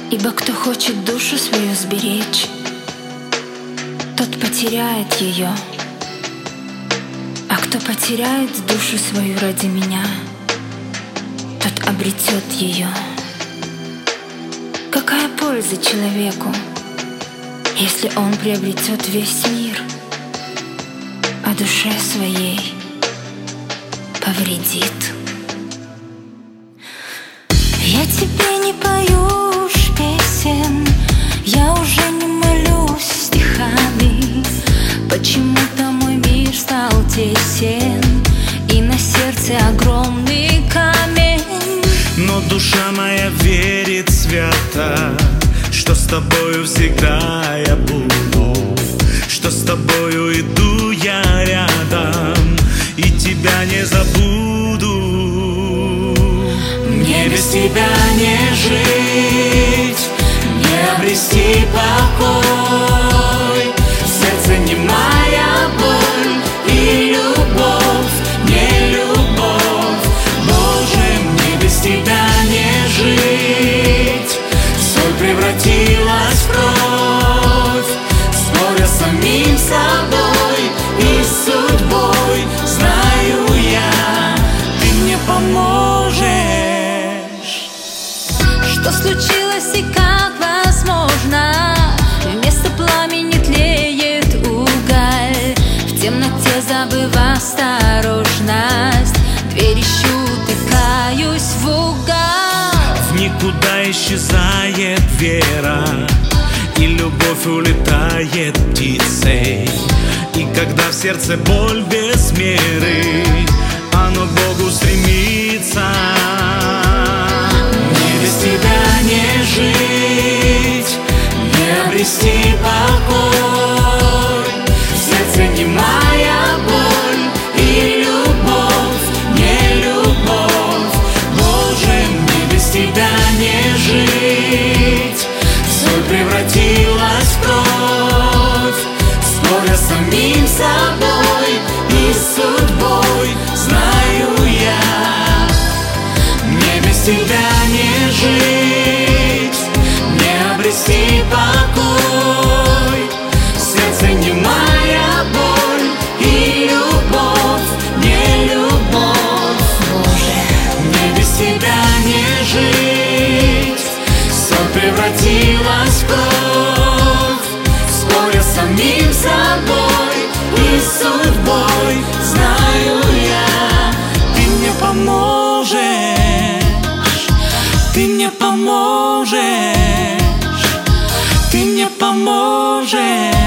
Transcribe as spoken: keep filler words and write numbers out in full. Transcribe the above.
Ибо кто хочет душу свою сберечь, тот потеряет ее. А кто потеряет душу свою ради меня, тот обретет ее. Какая польза человеку, если он приобретет весь мир, а душе своей повредит? Я тебе не пою уж песен, я уже не молюсь стихами. Почему-то мой мир стал тесен, и на сердце огромный камень. Но душа моя верит свято, что с тобою всегда я буду, что с тобою иду я рядом, и тебя не забуду. Мне без тебя не жить, не обрести покой. Сердце немая боль и любовь, не любовь. Боже, мне без тебя не жить. Соль превратилась в кровь, споря с самим собой и судьбой. Знаю я, ты мне поможешь. Что случилось и как возможно? Вместо пламени тлеет уголь. В темноте забыв осторожность, дверь ищу, тыкаюсь в угол. В никуда исчезает вера, и любовь улетает птицей. И когда в сердце боль без меры, оно к Богу стремится. Мне без тебя не жить, не обрести покой. В сердце немая боль и любовь, не любовь. Боже, мне без тебя не жить. Соль превратилась в кровь, споря с самим собой и судьбой. Знаю я, мне без тебя не жить, не обрести покой. Сердце немая боль и любовь, не любовь. Боже, мне без тебя не жить. Соль превратилась в кровь, споря с самим собой и судьбой. Знаю я, ты мне поможешь, ты мне поможешь, ты мне поможешь.